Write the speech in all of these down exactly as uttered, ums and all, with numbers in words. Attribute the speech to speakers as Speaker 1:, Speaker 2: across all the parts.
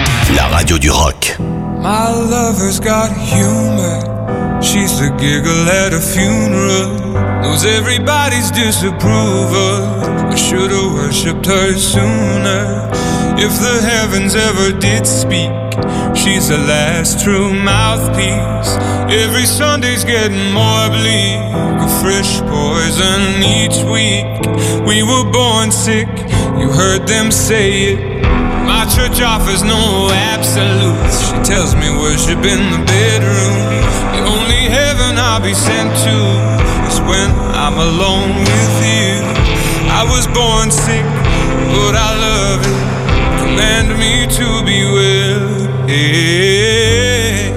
Speaker 1: La radio du rock.
Speaker 2: My lover's got humor. She's the giggle at a funeral. Knows everybody's disapproval. I should've worshipped her sooner. If the heavens ever did speak, she's the last true mouthpiece. Every Sunday's getting more bleak, a fresh poison each week. We were born sick, you heard them say it. My church offers no absolutes. She tells me worship in the bedroom. The only heaven I'll be sent to is when I'm alone with you. I was born sick, but I love it. Command me to be well. Hey,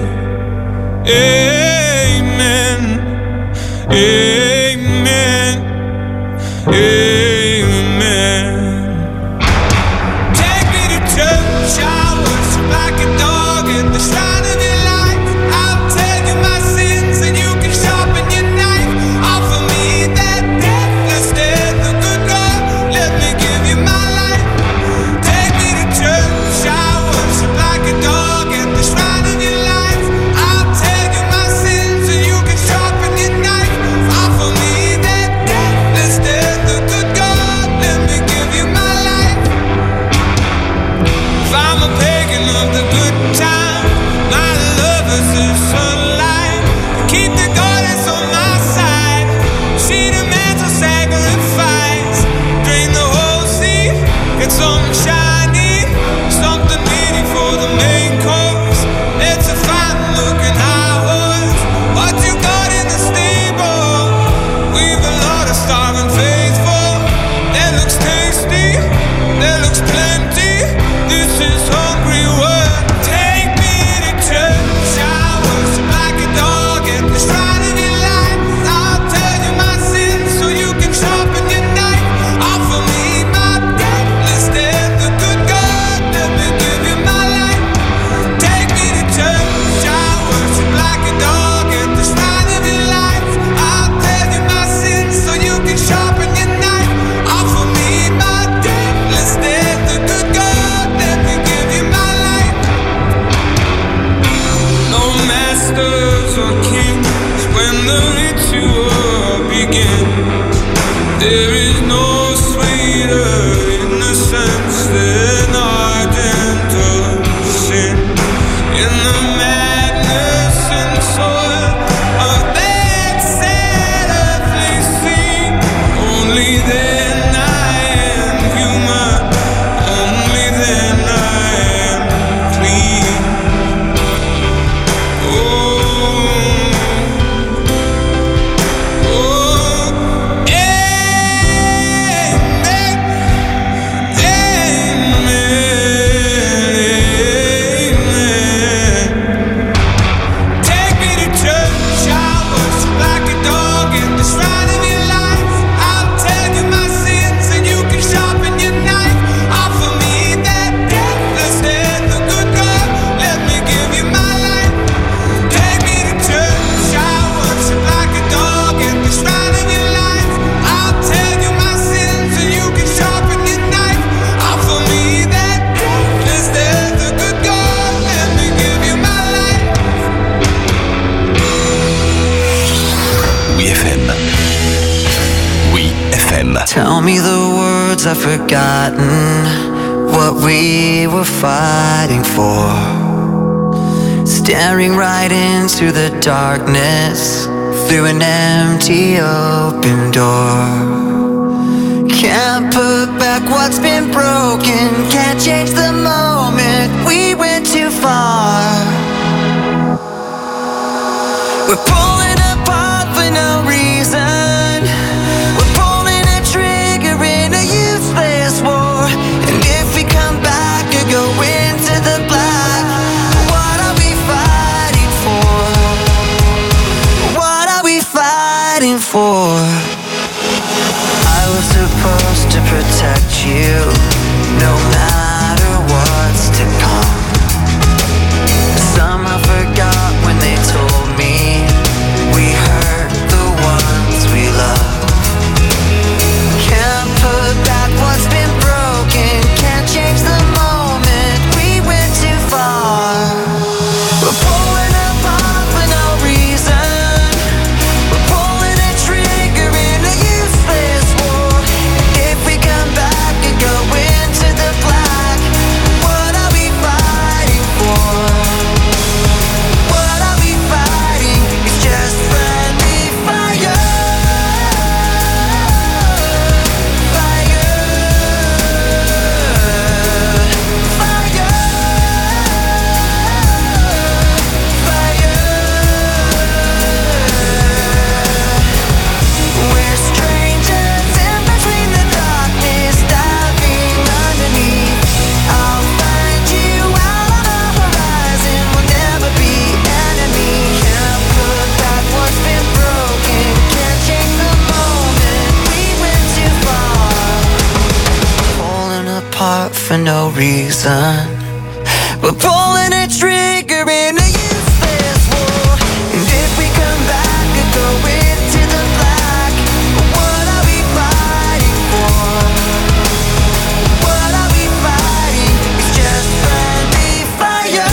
Speaker 2: amen. Amen. Amen. Take me to church. I worship like a dog at the shrine of your life. I'll tell you my sins and you can sharpen your knife. Offer me that deathless death, the good God. Let me give you my life. Take me to church. I worship like a dog at the shrine of your life. I'll tell you my sins and you can sharpen your knife. Offer me that deathless death, the good God. Let me give you my life. If I'm a pagan of the good time, my love is the sunlight. Keep the goddess on my side. She demands a sacrifice. Drain the whole sea, get something shiny, something meaty for the main course. It's a fine-looking high horse. What you got in the stable? We've a lot of starving faithful. That looks tasty, that looks plenty. This is hungry work. Take me to church. I worship like a dog at the shrine of your life. I'll tell you my sins so you can sharpen your knife. Offer me my deathless death, the good God. Let me give you my life. Take me to church. I worship like a dog at the shrine of your life. I'll tell you my sins so you can sharpen your knife. Offer me my deathless death, the good God. Let me give you my life. No masters or kings when the ritual begins. There is no sweeter innocence than ardent sin. In the madness and soil of that sad earthly scene, only then I am human, only then I am clean. Oh, oh, amen, amen, amen. Take me to church. I worship like a dog at the shrine of your life. I'll tell you my sins and you can sharpen your knife. Offer me that deathless death, the good God. Let me give you my life. Take me to church. I worship like a dog at the shrine of your life. I'll tell you my sins and you can sharpen your knife. Offer me that deathless death, the good God. Let me give you my life.
Speaker 1: Oui F M. Oui F M.
Speaker 3: Tell me the words I've forgotten, what we were fighting for. Staring right into the darkness through an empty open door. Can't put back what's been broken, can't change the moment we went too far. We're pulling apart for no reason. We're pulling a trigger in a useless war. And if we come back or go into the black, what are we fighting for? What are we fighting for? I was supposed to protect you, no matter what's to for no reason. We're pulling a trigger in a useless war. And if we come back and go into the black, what are we fighting for? What are we fighting? It's just friendly fire.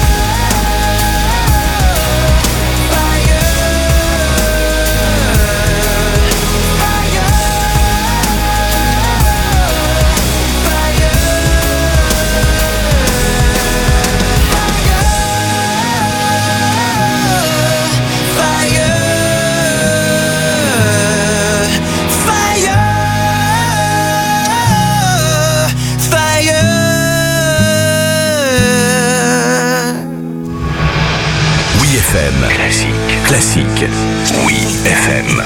Speaker 1: F M. Classique. Classique. Oui, F M.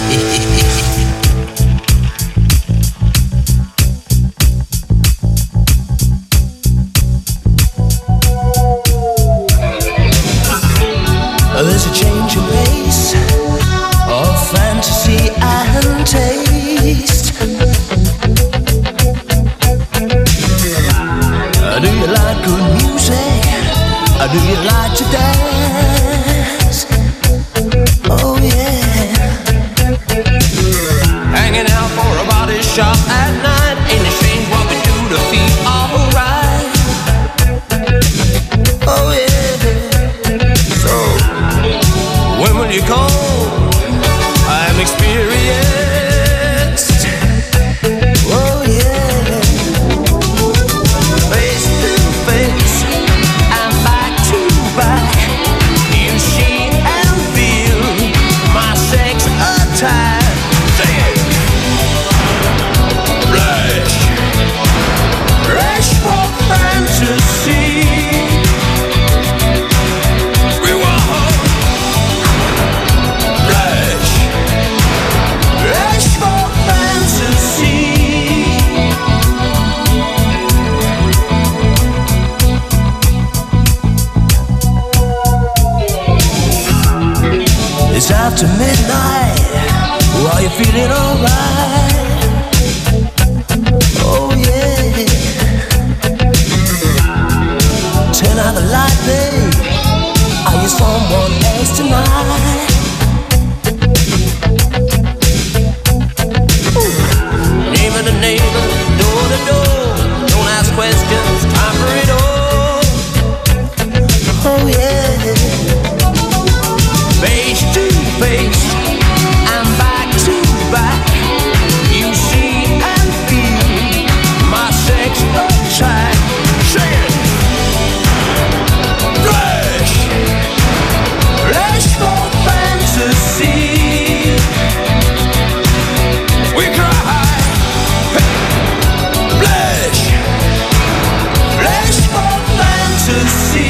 Speaker 3: There's a change in pace of fantasy and taste. Do you like good music? Do you like to dance? Oh yeah. Hanging out for a body shop at night. Ain't it strange what we do to feel alright? Oh yeah. So when will you come? I'm experienced. Oh yeah. Face to face and back to back. You see and feel my sex attack. Say it. Rush. Rush for fantasy. We want rush. Rush for fantasy. It's after midnight. Are you feeling alright? Oh yeah. Turn out the light, babe. Are you someone else tonight? Ooh. Neighbor to neighbor, door to door. Don't ask questions, time for it all. Oh yeah. Face to face and back to back. You see and feel my sex attack. Say it. Rush. Rush for fantasy. We cry. Blush. Rush for fantasy.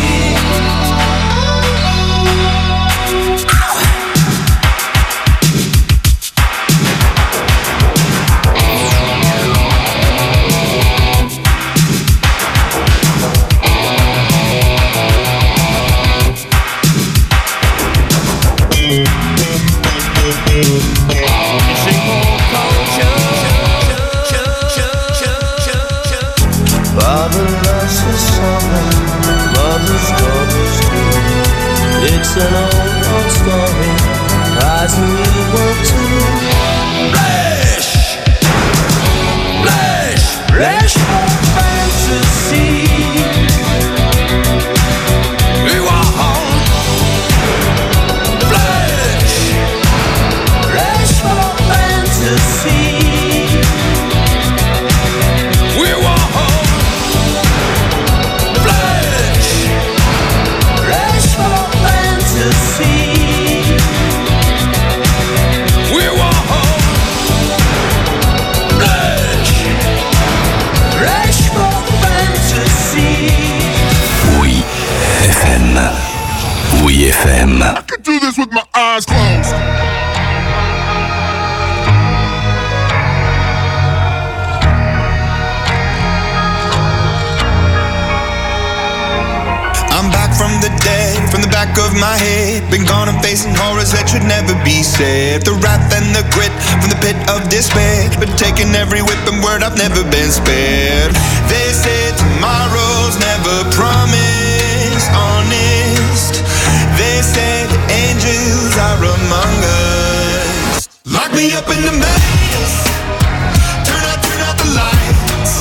Speaker 3: Father loves his son, mother's daughter's too. It's an old, old story, cries and you will too. Rush! Rush! Rush for fantasy. We want rush! Rush for fantasy. We want
Speaker 1: Oui, F M.
Speaker 4: I could do this with my eyes closed.
Speaker 5: I'm back
Speaker 2: from the dead, from the back of my head. Been gone and facing horrors that should never be said. The wrath and the grit from the pit of despair. Been taking every whip and word, I've never been spared. They say tomorrow's never promised, honest. They say the angels are among us. Lock me up in the maze. Turn out, turn out the lights.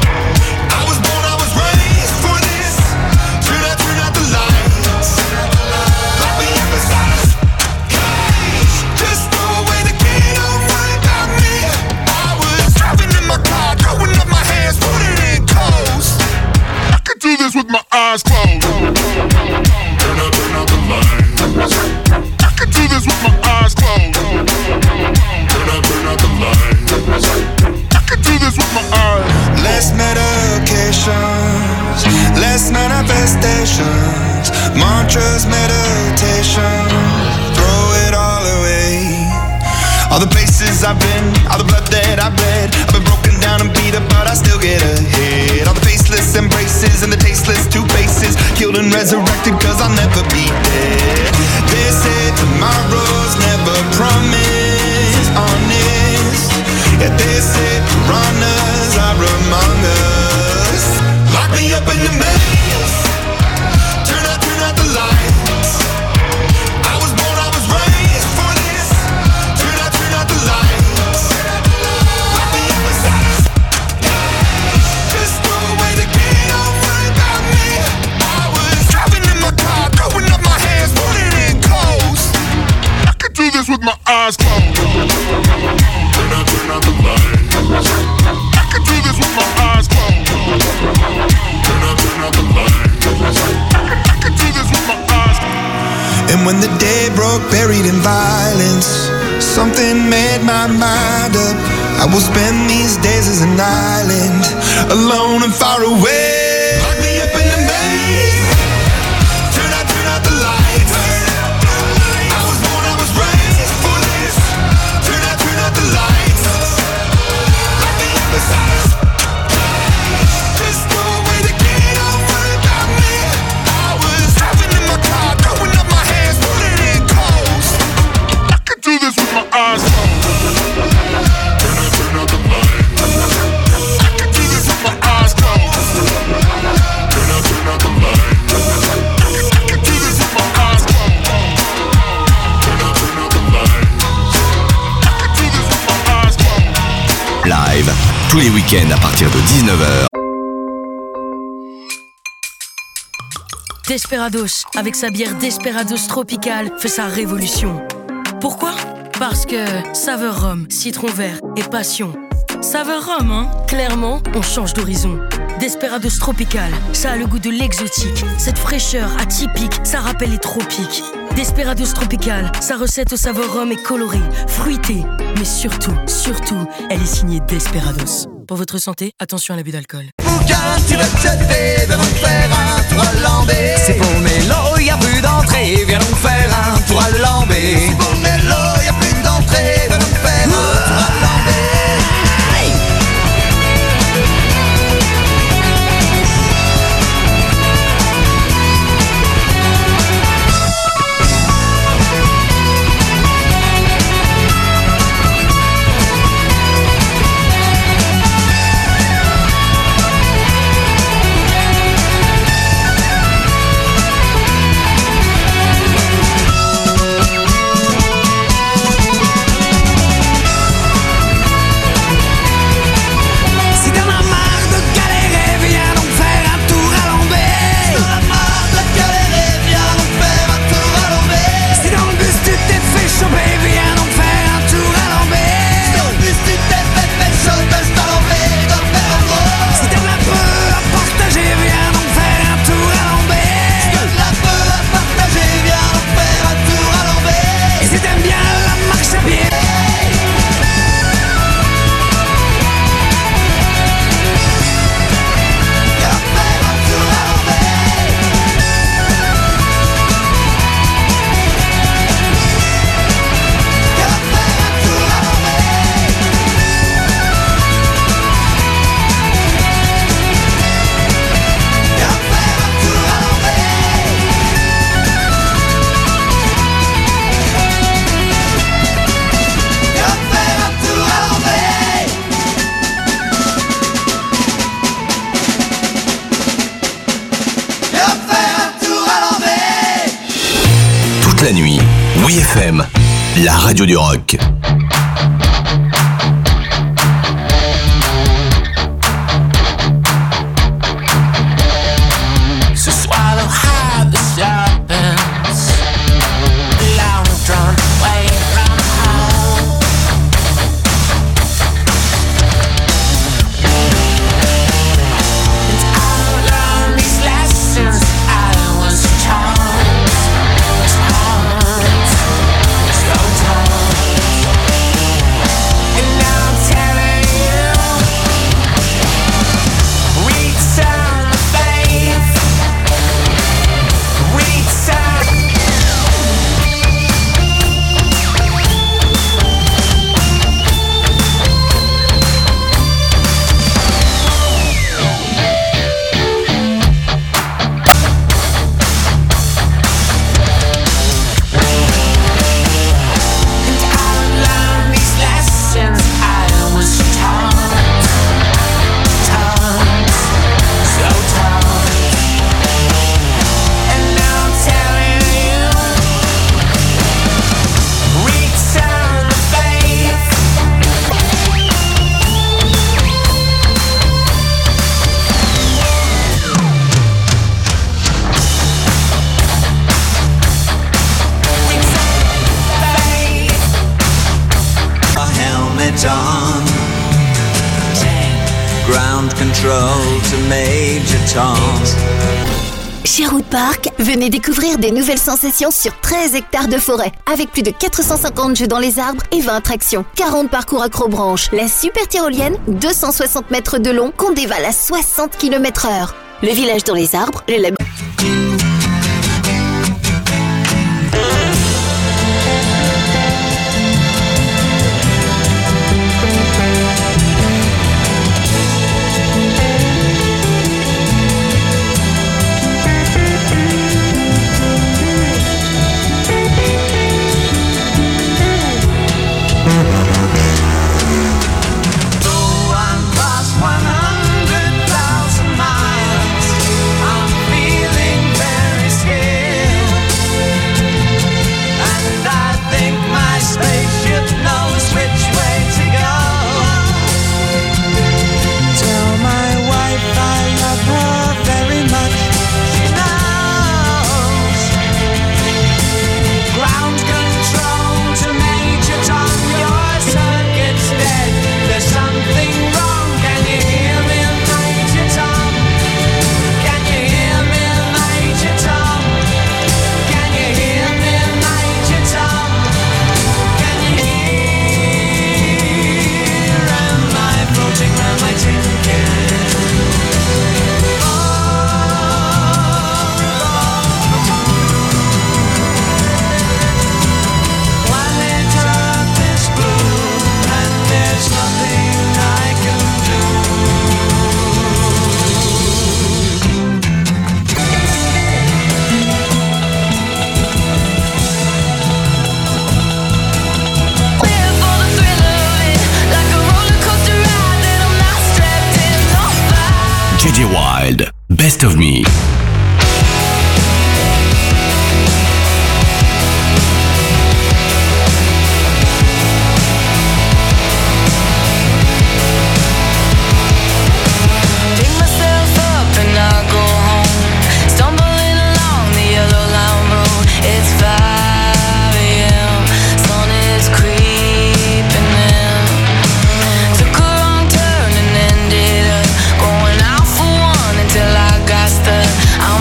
Speaker 2: I was born, I was raised for this. Turn out, turn out the lights. Lock me up inside a cage. Just throw away the key, don't worry about me. I was driving in my car, throwing up my hands, putting in coast.
Speaker 4: I could do this with my eyes closed.
Speaker 1: Turn out, turn out the lights.
Speaker 4: I could do this with my eyes closed.
Speaker 1: Turn out, turn out the lights.
Speaker 4: I could do this with my eyes.
Speaker 2: Less medications, less manifestations, mantras, meditation, throw it all away. All the places I've been, all the blood that I've bled, I've been broken down and beat up, but I still get ahead. All the faceless embraces and the tasteless two faces, killed and resurrected cause I'll never be dead. They say tomorrow's never promised, honest. Yeah, they say piranhas are among us. Lock me up in the maze. Turn out, turn out the lights. I was born, I was raised for this. Turn out, turn out the lights. Lock me up inside a cage. Just throw away the key, don't worry about me. I was driving in my car, throwing up my hands, putting in coast.
Speaker 4: I could do this with my eyes closed.
Speaker 1: Turn out, turn out the lights.
Speaker 4: I could do this with my eyes closed.
Speaker 1: Turn out, turn out the lights.
Speaker 4: I could do this with my eyes closed.
Speaker 2: And when the day broke, buried in violence, something made my mind up. I will spend these days as an island, alone and far away. Lock me up in the maze. Turn out, turn out the lights. I was born, I was raised for this. Turn out, turn out the lights. Lock me up inside a cage. Just throw away the key, don't worry about me. I was driving in my car, throwing up my hands, putting in coast.
Speaker 4: I could do this with my eyes closed.
Speaker 1: Turn out, turn out the lights.
Speaker 4: I could do this with my eyes closed.
Speaker 1: Turn out, turn out the lights.
Speaker 4: I could do this with my eyes closed.
Speaker 1: Turn out, turn out the lights.
Speaker 4: I could do this with my eyes closed.
Speaker 5: Live, tous les week-ends à partir de dix-neuf heures.
Speaker 6: Desperados, avec sa bière Desperados Tropical, fait sa révolution. Pourquoi ? Parce que saveur rhum, citron vert et passion. Saveur rhum, hein ? Clairement, on change d'horizon. Desperados Tropical, ça a le goût de l'exotique. Cette fraîcheur atypique, ça rappelle les tropiques. Desperados Tropical, sa recette au saveur rhum est colorée, fruitée. Mais surtout, surtout, elle est signée Desperados. Pour votre santé, attention à l'abus d'alcool.
Speaker 3: Bouquin, tu veux te jeter, viens donc faire un tour à Lambé. C'est pour Mélo, y'a plus d'entrée, viens donc faire un tour à Lambé. C'est pour Mélo, y'a plus d'entrée, viens donc faire un tour à Lambé.
Speaker 5: la nuit. Oui F M, la radio du rock.
Speaker 7: Chez Root Park, venez découvrir des nouvelles sensations sur treize hectares de forêt, avec plus de quatre cent cinquante jeux dans les arbres et vingt attractions, quarante parcours accrobranches, la super tyrolienne, deux cent soixante mètres de long qu'on dévale à soixante kilomètres heure, le village dans les arbres, le lab...
Speaker 5: J J Wild, Best of Me.
Speaker 8: I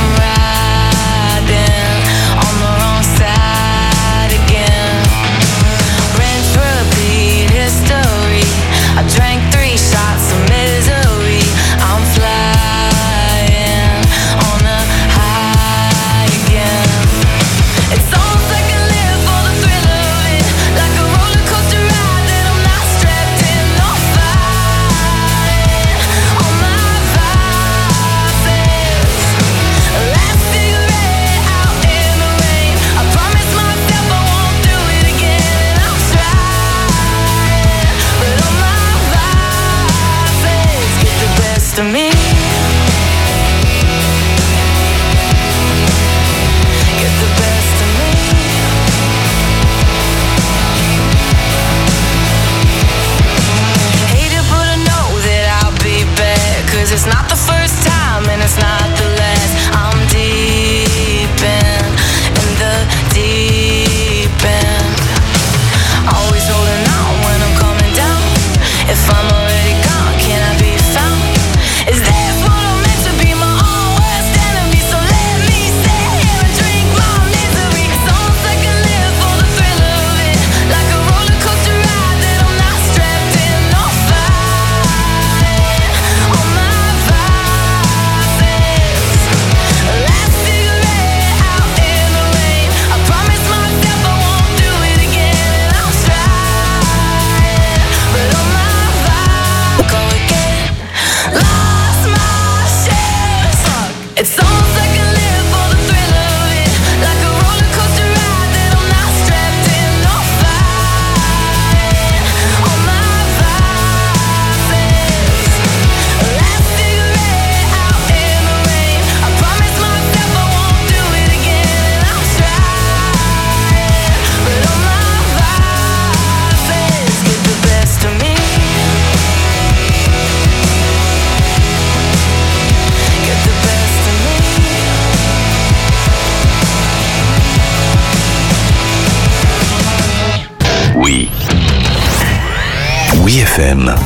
Speaker 5: F M.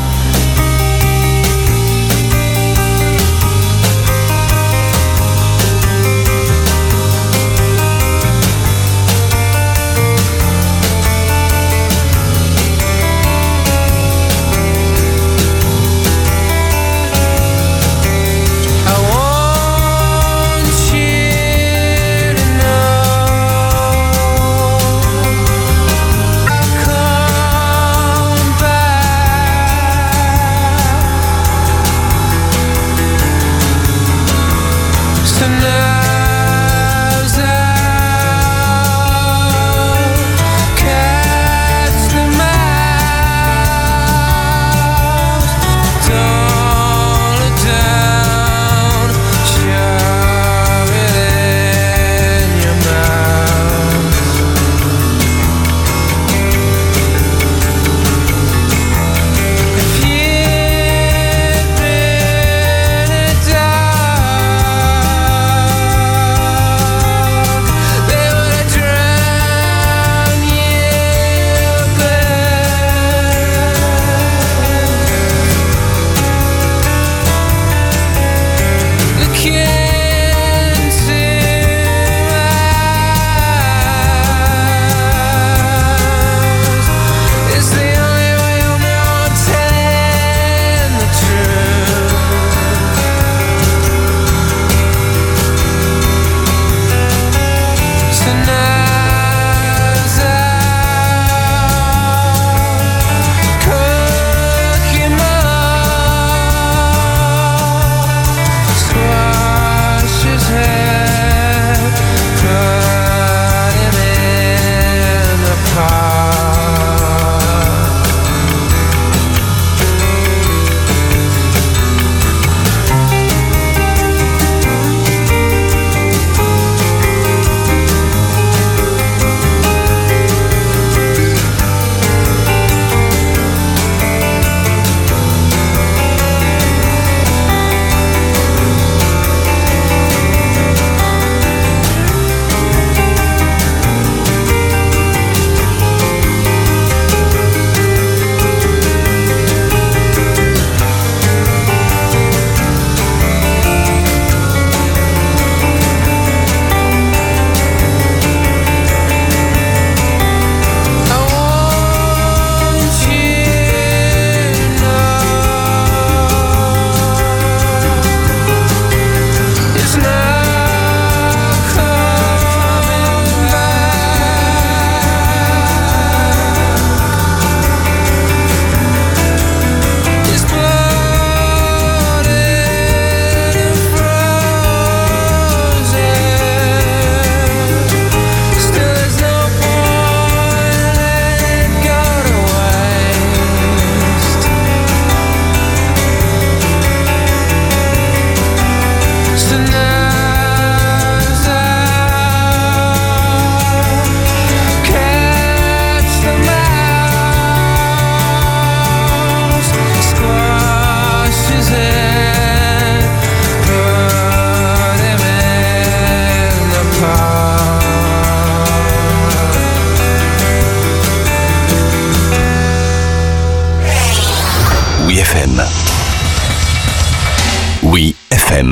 Speaker 5: Oui F M.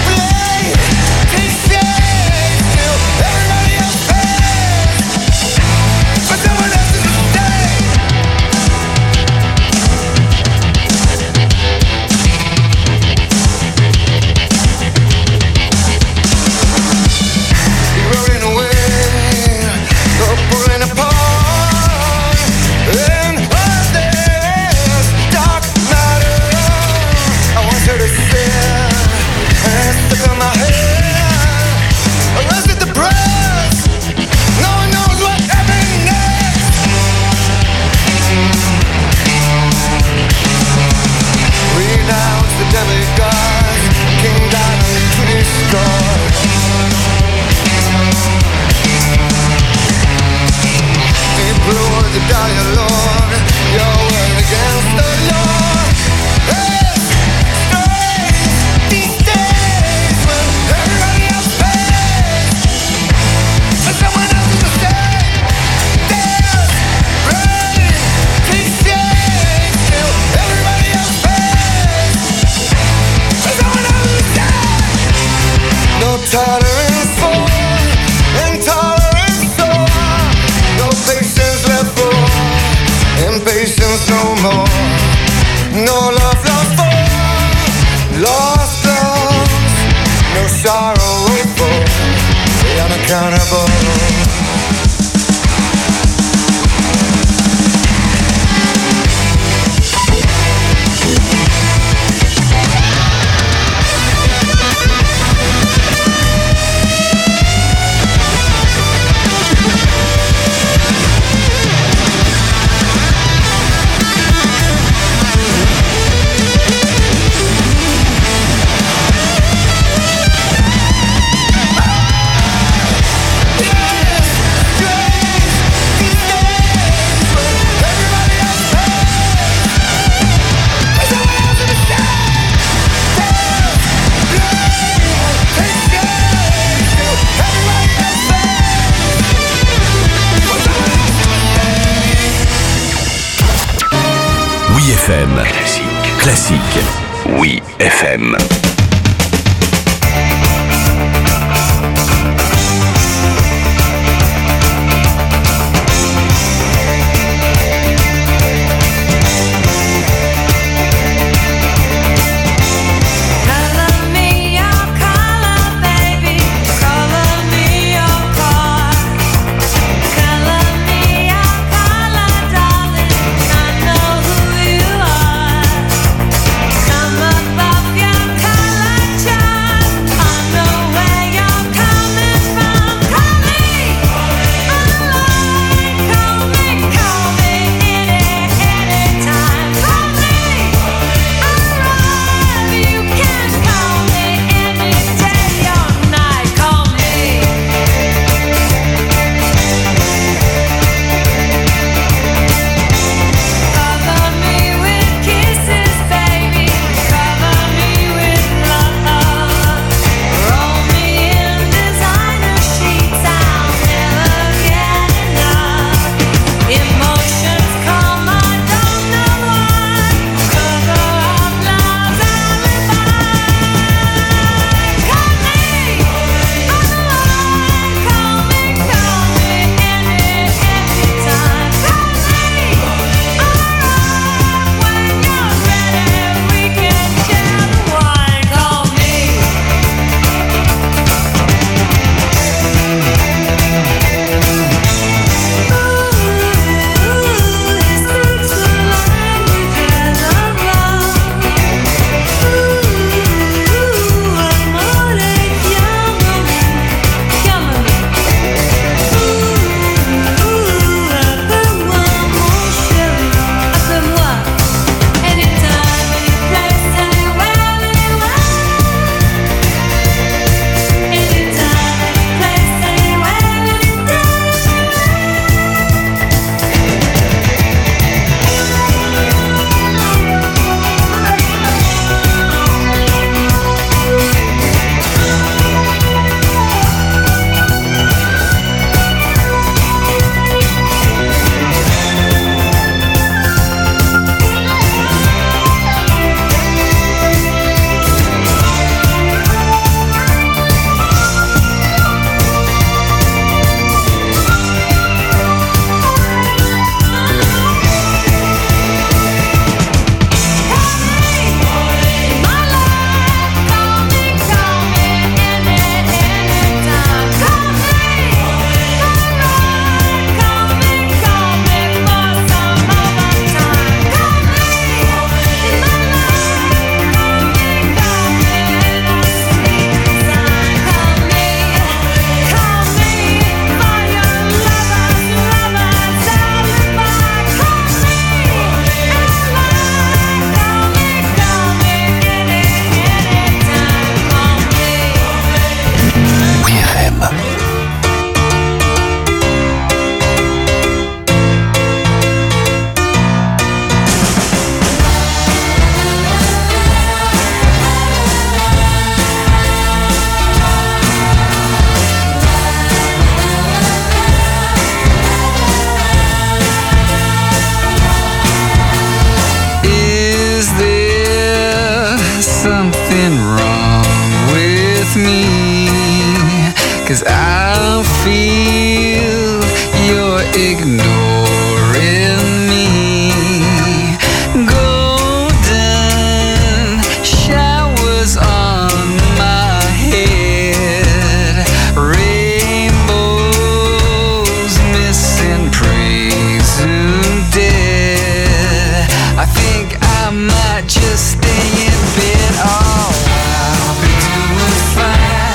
Speaker 2: Everybody else pays.
Speaker 5: F M.
Speaker 1: Classique.
Speaker 5: Classique.
Speaker 1: Oui, F M.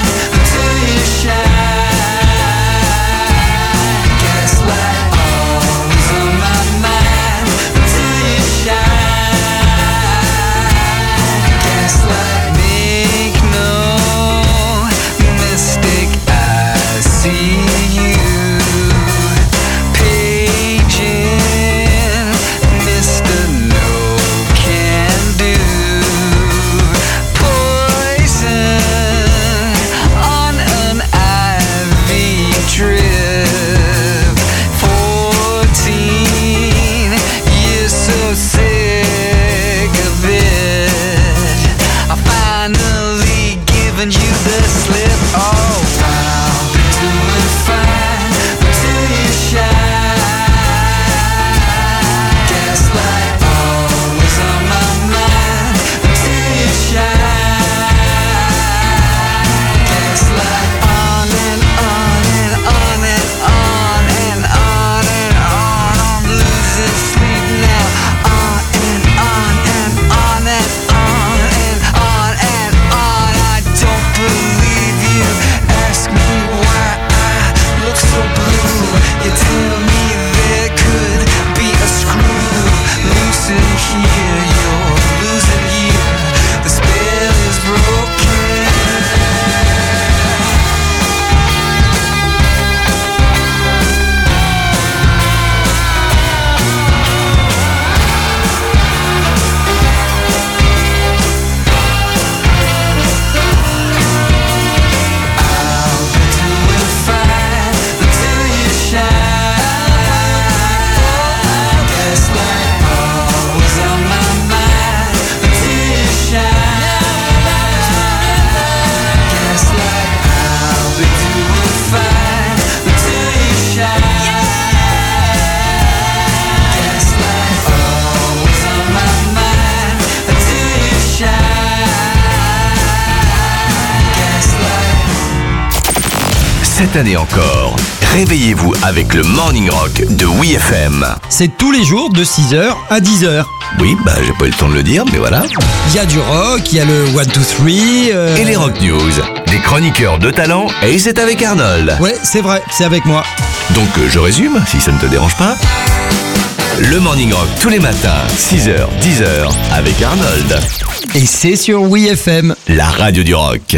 Speaker 3: Gaslight all
Speaker 5: cette année encore, réveillez-vous avec le Morning Rock de Oui F M.
Speaker 8: C'est tous les jours de six heures à dix heures.
Speaker 5: Oui, bah j'ai pas eu le temps de le dire, mais voilà.
Speaker 8: Il y a du rock, il y a le one, two, three... Euh...
Speaker 5: Et les Rock News, des chroniqueurs de talent, et c'est avec Arnold.
Speaker 8: Ouais, c'est vrai, c'est avec moi.
Speaker 5: Donc euh, je résume, si ça ne te dérange pas. Le Morning Rock tous les matins, six heures, dix heures, avec Arnold.
Speaker 8: Et c'est sur Oui F M,
Speaker 5: la radio du rock.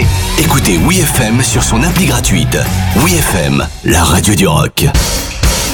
Speaker 5: Écoutez Oui F M sur son appli gratuite. Oui F M, la radio du rock.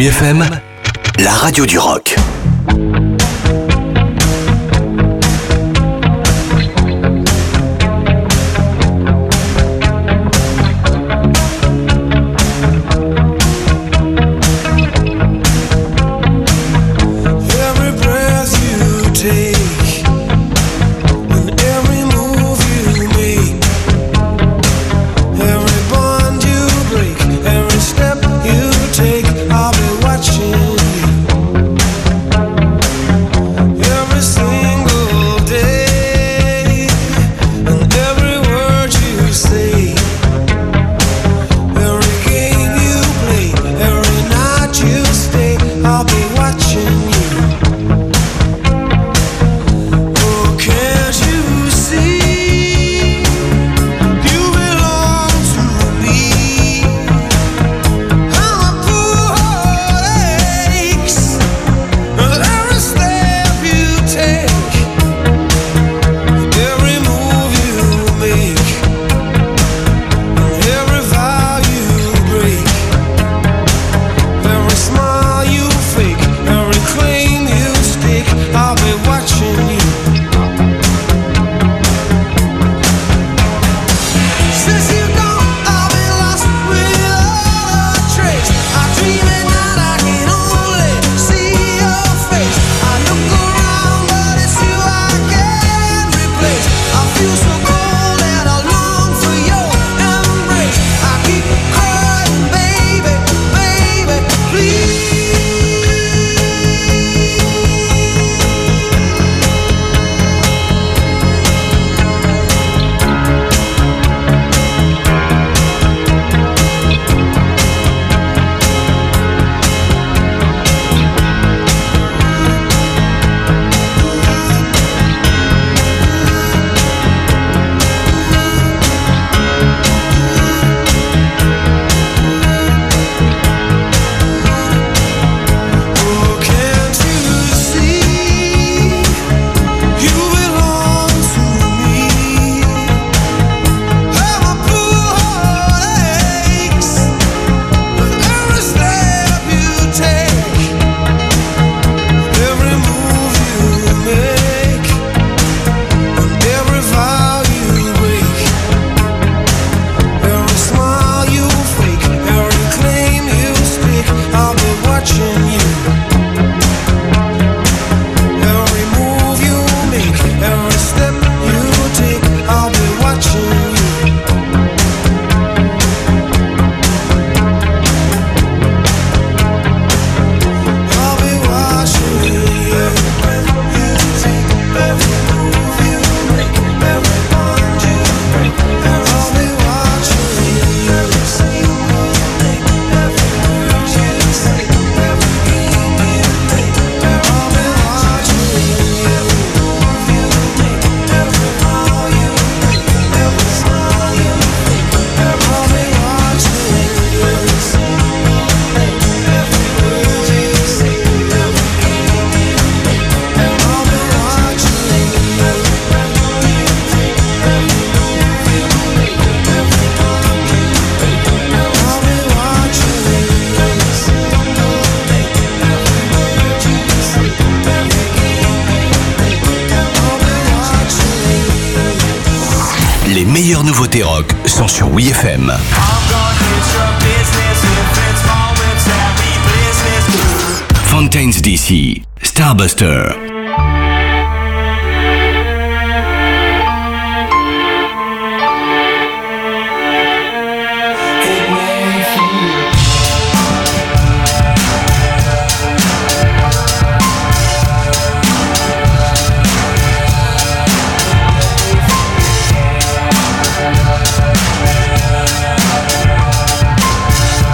Speaker 5: F M, la radio du rock. Les meilleures nouveautés rock sont sur Oui F M. Fontaines D C, Starbuster.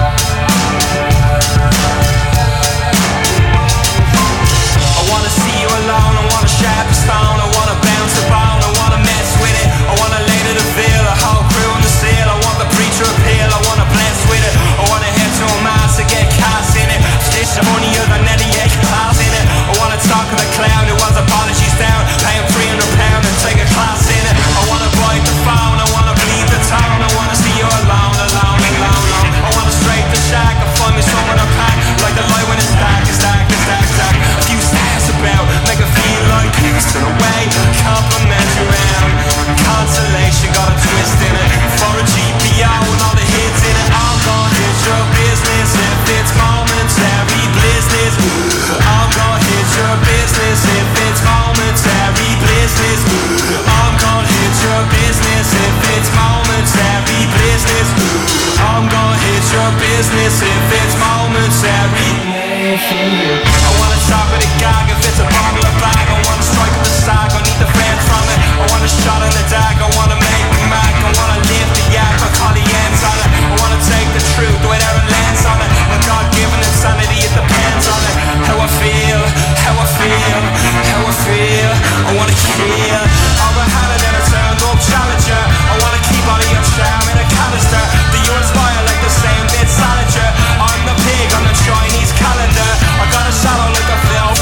Speaker 2: See you business if it's momentary.